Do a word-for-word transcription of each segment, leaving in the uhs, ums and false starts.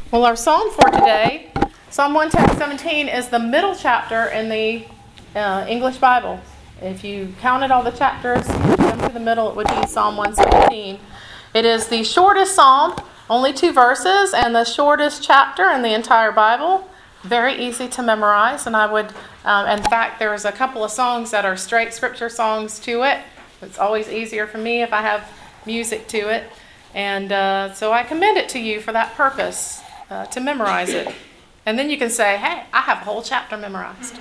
Well, our psalm for today, Psalm one seventeen, is the middle chapter in the uh, English Bible. If you counted all the chapters, come to the middle, it would be Psalm one seventeen. It is the shortest psalm, only two verses, and the shortest chapter in the entire Bible. Very easy to memorize, and I would, um, in fact, there's a couple of songs that are straight scripture songs to it. It's always easier for me if I have music to it, and uh, so I commend it to you for that purpose. Uh, to memorize it. And then you can say, hey, I have a whole chapter memorized.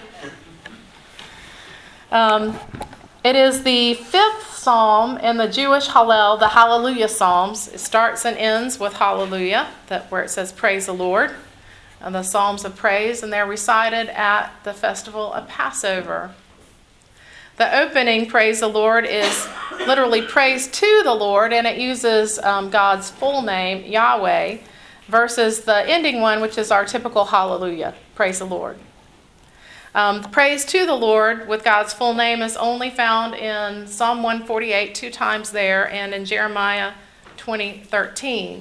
Um, it is the fifth psalm in the Jewish Hallel, the Hallelujah Psalms. It starts and ends with Hallelujah, that where it says praise the Lord. And the Psalms of praise, and they're recited at the festival of Passover. The opening praise the Lord is literally praise to the Lord, and it uses um, God's full name, Yahweh, versus the ending one, which is our typical hallelujah, praise the Lord. Um, the praise to the Lord with God's full name is only found in Psalm one forty-eight, two times there, and in Jeremiah twenty thirteen.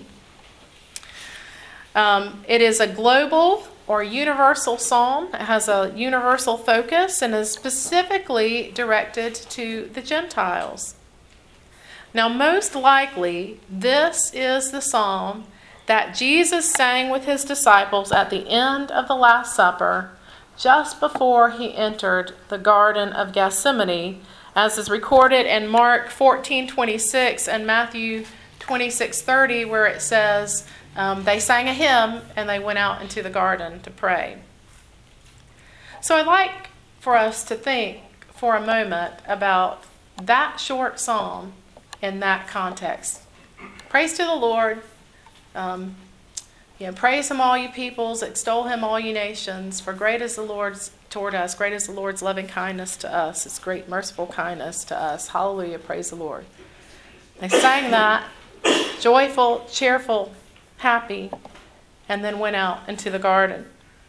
Um, it is a global or universal psalm. It has a universal focus and is specifically directed to the Gentiles. Now, most likely, this is the psalm that Jesus sang with his disciples at the end of the Last Supper, just before he entered the Garden of Gethsemane, as is recorded in Mark fourteen twenty-six and Matthew twenty-six thirty, where it says um, they sang a hymn and they went out into the garden to pray. So I'd like for us to think for a moment about that short psalm in that context. Praise to the Lord. Um, you know, praise him, all you peoples, extol him, all you nations, for great is the Lord's toward us, great is the Lord's loving kindness to us, his great merciful kindness to us. Hallelujah, praise the Lord. They sang that, joyful, cheerful, happy, and then went out into the garden.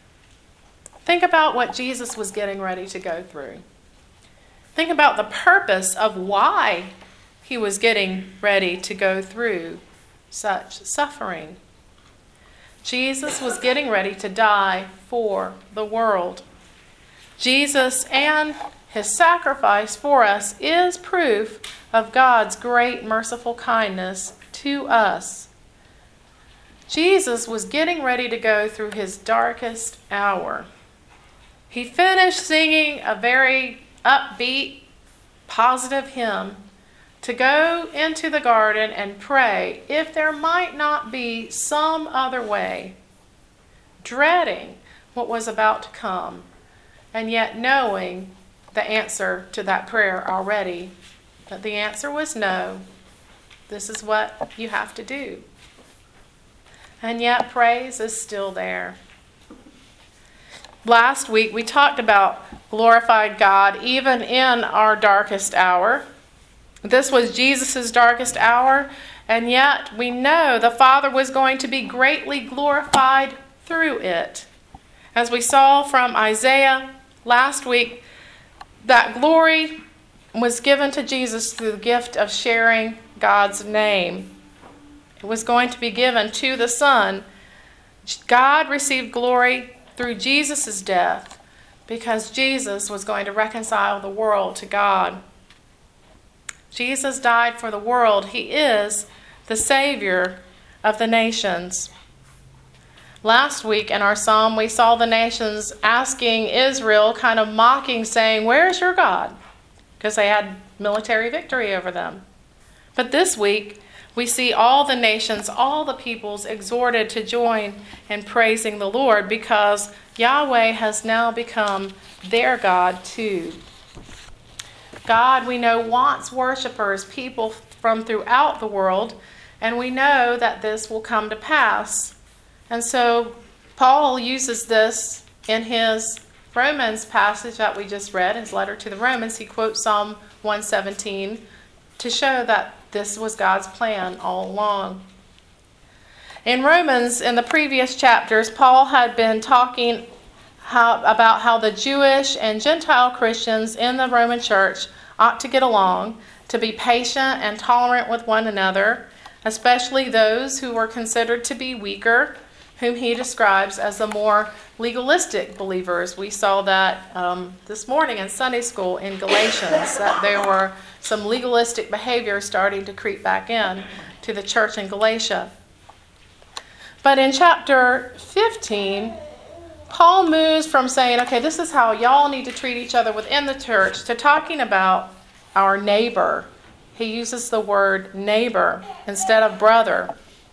Think about what Jesus was getting ready to go through. Think about the purpose of why he was getting ready to go through such suffering. Jesus was getting ready to die for the world. Jesus and his sacrifice for us is proof of God's great merciful kindness to us. Jesus was getting ready to go through his darkest hour. He finished singing a very upbeat, positive hymn to go into the garden and pray if there might not be some other way, dreading what was about to come, and yet knowing the answer to that prayer already, that the answer was no. This is what you have to do. And yet praise is still there. Last week we talked about glorified God even in our darkest hour. This was Jesus' darkest hour, and yet we know the Father was going to be greatly glorified through it. As we saw from Isaiah last week, that glory was given to Jesus through the gift of sharing God's name. It was going to be given to the Son. God received glory through Jesus' death because Jesus was going to reconcile the world to God. Jesus died for the world. He is the Savior of the nations. Last week in our psalm, we saw the nations asking Israel, kind of mocking, saying, "Where is your God?" Because they had military victory over them. But this week, we see all the nations, all the peoples exhorted to join in praising the Lord because Yahweh has now become their God too. God, we know, wants worshipers, people from throughout the world, and we know that this will come to pass. And so Paul uses this in his Romans passage that we just read, his letter to the Romans. He quotes Psalm one seventeen to show that this was God's plan all along. In Romans, in the previous chapters, Paul had been talking how, about how the Jewish and Gentile Christians in the Roman church ought to get along, to be patient and tolerant with one another, especially those who were considered to be weaker, whom he describes as the more legalistic believers. We saw that um, this morning in Sunday school in Galatians, that there were some legalistic behavior starting to creep back in to the church in Galatia. But in chapter fifteen, Paul moves from saying, okay, this is how y'all need to treat each other within the church, to talking about our neighbor. He uses the word neighbor instead of brother.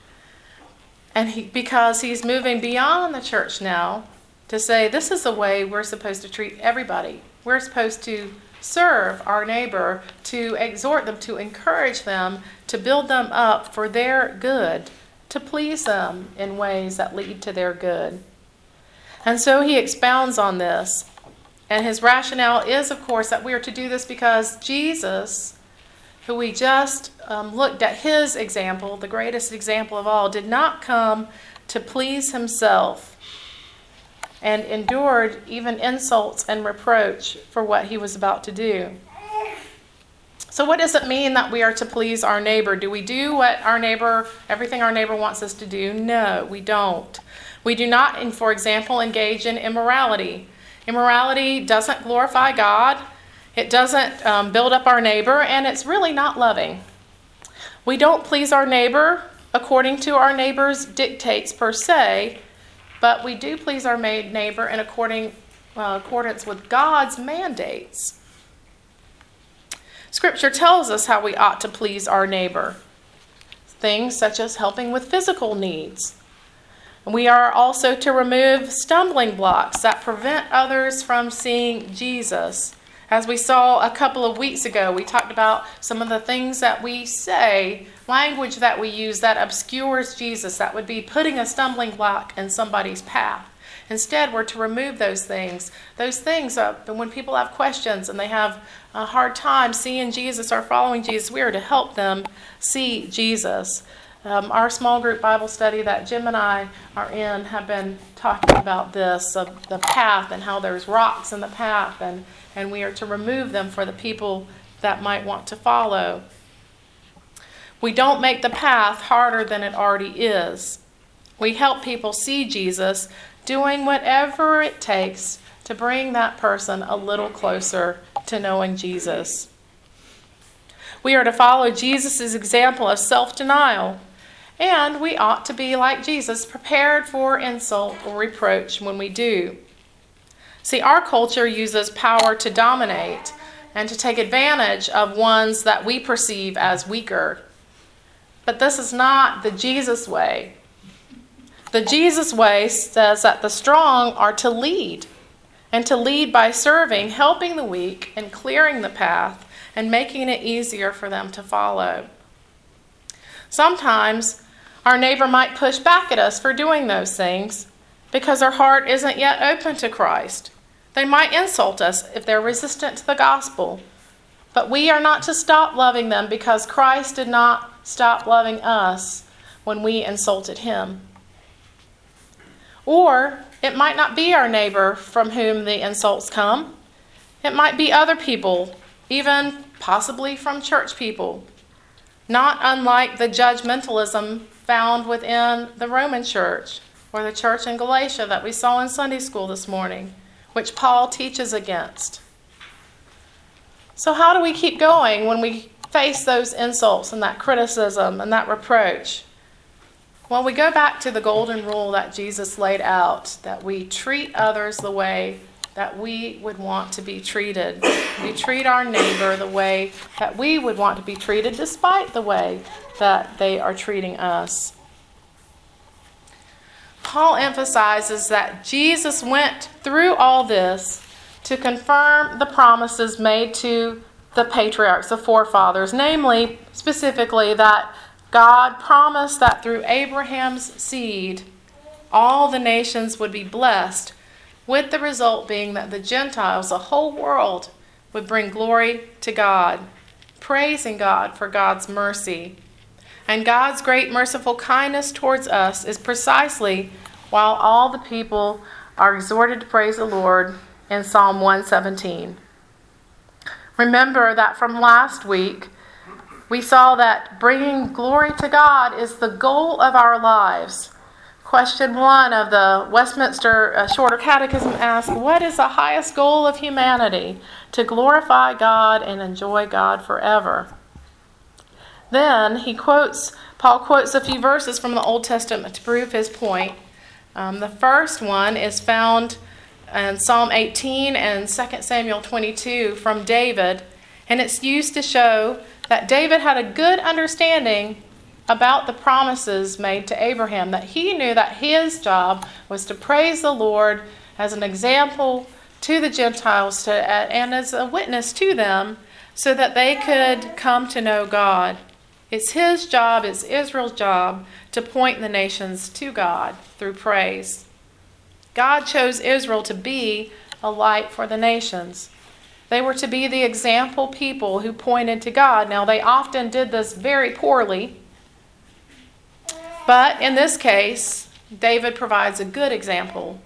And he, because he's moving beyond the church now to say this is the way we're supposed to treat everybody. We're supposed to serve our neighbor, to exhort them, to encourage them, to build them up for their good, to please them in ways that lead to their good. And so he expounds on this. And his rationale is, of course, that we are to do this because Jesus, who we just um, looked at his example, the greatest example of all, did not come to please himself and endured even insults and reproach for what he was about to do. So what does it mean that we are to please our neighbor? Do we do what our neighbor, everything our neighbor wants us to do? No, we don't. We do not, for example, engage in immorality. Immorality doesn't glorify God. It doesn't um, build up our neighbor, and it's really not loving. We don't please our neighbor according to our neighbor's dictates per se, but we do please our neighbor in according, uh, accordance with God's mandates. Scripture tells us how we ought to please our neighbor. Things such as helping with physical needs. We are also to remove stumbling blocks that prevent others from seeing Jesus. As we saw a couple of weeks ago, we talked about some of the things that we say, language that we use that obscures Jesus, that would be putting a stumbling block in somebody's path. Instead, we're to remove those things. Those things, uh, when people have questions and they have a hard time seeing Jesus or following Jesus, we are to help them see Jesus. Um, our small group Bible study that Jim and I are in have been talking about this, of the path and how there's rocks in the path, and, and we are to remove them for the people that might want to follow. We don't make the path harder than it already is. We help people see Jesus, doing whatever it takes to bring that person a little closer to knowing Jesus. We are to follow Jesus' example of self-denial. And we ought to be like Jesus, prepared for insult or reproach when we do. See, our culture uses power to dominate and to take advantage of ones that we perceive as weaker. But this is not the Jesus way. The Jesus way says that the strong are to lead, and to lead by serving, helping the weak, and clearing the path, and making it easier for them to follow. Sometimes our neighbor might push back at us for doing those things because their heart isn't yet open to Christ. They might insult us if they're resistant to the gospel. But we are not to stop loving them because Christ did not stop loving us when we insulted him. Or it might not be our neighbor from whom the insults come. It might be other people, even possibly from church people. Not unlike the judgmentalism found within the Roman church or the church in Galatia that we saw in Sunday school this morning, which Paul teaches against. So how do we keep going when we face those insults and that criticism and that reproach? Well, we go back to the golden rule that Jesus laid out, that we treat others the way that we would want to be treated. We treat our neighbor the way that we would want to be treated, despite the way that they are treating us. Paul emphasizes that Jesus went through all this to confirm the promises made to the patriarchs, the forefathers, namely, specifically, that God promised that through Abraham's seed, all the nations would be blessed, with the result being that the Gentiles, the whole world, would bring glory to God, praising God for God's mercy. And God's great merciful kindness towards us is precisely while all the people are exhorted to praise the Lord in Psalm one seventeen. Remember that from last week, we saw that bringing glory to God is the goal of our lives. Question one of the Westminster uh, Shorter Catechism asks, what is the highest goal of humanity? To glorify God and enjoy God forever. Then he quotes, Paul quotes a few verses from the Old Testament to prove his point. Um, the first one is found in Psalm eighteen and Second Samuel twenty-two from David, and it's used to show that David had a good understanding about the promises made to Abraham, that he knew that his job was to praise the Lord as an example to the Gentiles to, and as a witness to them so that they could come to know God. It's his job, it's Israel's job to point the nations to God through praise. God chose Israel to be a light for the nations. They were to be the example people who pointed to God. Now, they often did this very poorly, but in this case, David provides a good example.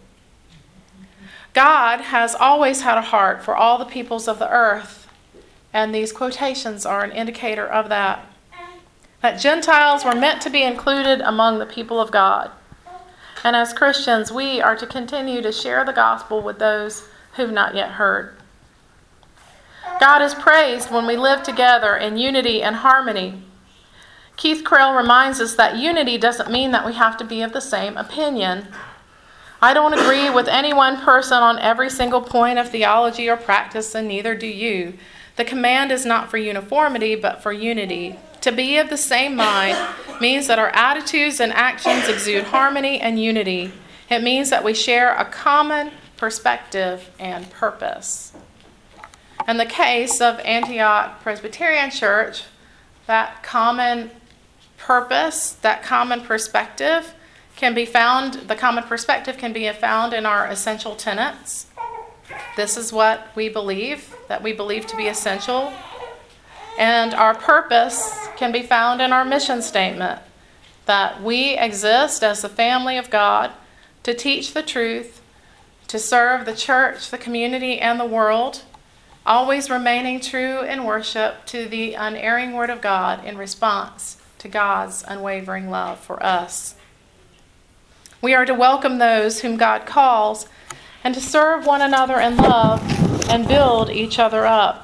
God has always had a heart for all the peoples of the earth, and these quotations are an indicator of that. That Gentiles were meant to be included among the people of God. And as Christians, we are to continue to share the gospel with those who've not yet heard. God is praised when we live together in unity and harmony. Keith Creel reminds us that unity doesn't mean that we have to be of the same opinion. I don't agree with any one person on every single point of theology or practice, and neither do you. The command is not for uniformity, but for unity. To be of the same mind means that our attitudes and actions exude harmony and unity. It means that we share a common perspective and purpose. In the case of Antioch Presbyterian Church, that common purpose, that common perspective can be found, the common perspective can be found in our essential tenets. This is what we believe, that we believe to be essential. And our purpose can be found in our mission statement, that we exist as the family of God to teach the truth, to serve the church, the community, and the world, always remaining true in worship to the unerring Word of God in response to God's unwavering love for us. We are to welcome those whom God calls and to serve one another in love and build each other up.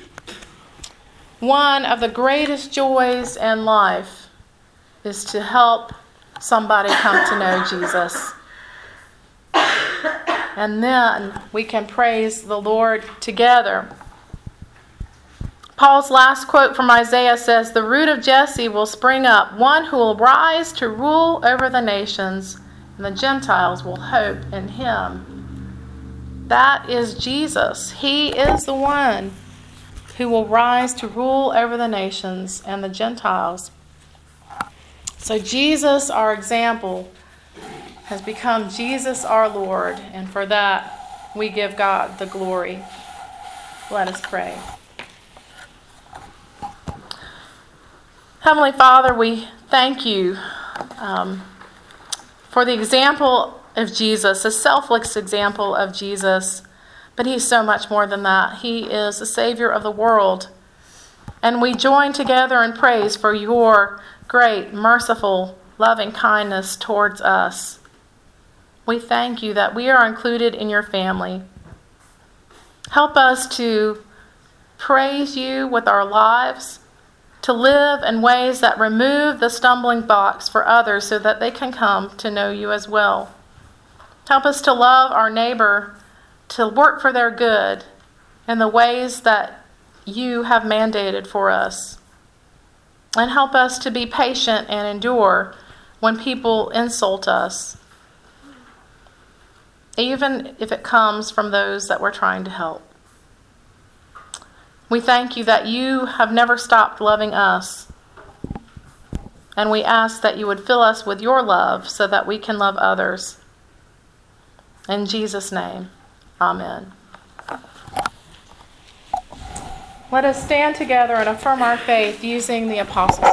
One of the greatest joys in life is to help somebody come to know Jesus. And then we can praise the Lord together. Paul's last quote from Isaiah says, "The root of Jesse will spring up, one who will rise to rule over the nations, and the Gentiles will hope in him." That is Jesus. He is the one who will rise to rule over the nations and the Gentiles. So Jesus, our example, has become Jesus our Lord, and for that we give God the glory. Let us pray. Heavenly Father, we thank you um, for the example of Jesus, a selfless example of Jesus, but he's so much more than that. He is the Savior of the world, and we join together in praise for your great, merciful, loving kindness towards us. We thank you that we are included in your family. Help us to praise you with our lives, to live in ways that remove the stumbling blocks for others so that they can come to know you as well. Help us to love our neighbor, to work for their good in the ways that you have mandated for us. And help us to be patient and endure when people insult us, even if it comes from those that we're trying to help. We thank you that you have never stopped loving us, and we ask that you would fill us with your love so that we can love others. In Jesus' name, amen. Let us stand together and affirm our faith using the Apostles'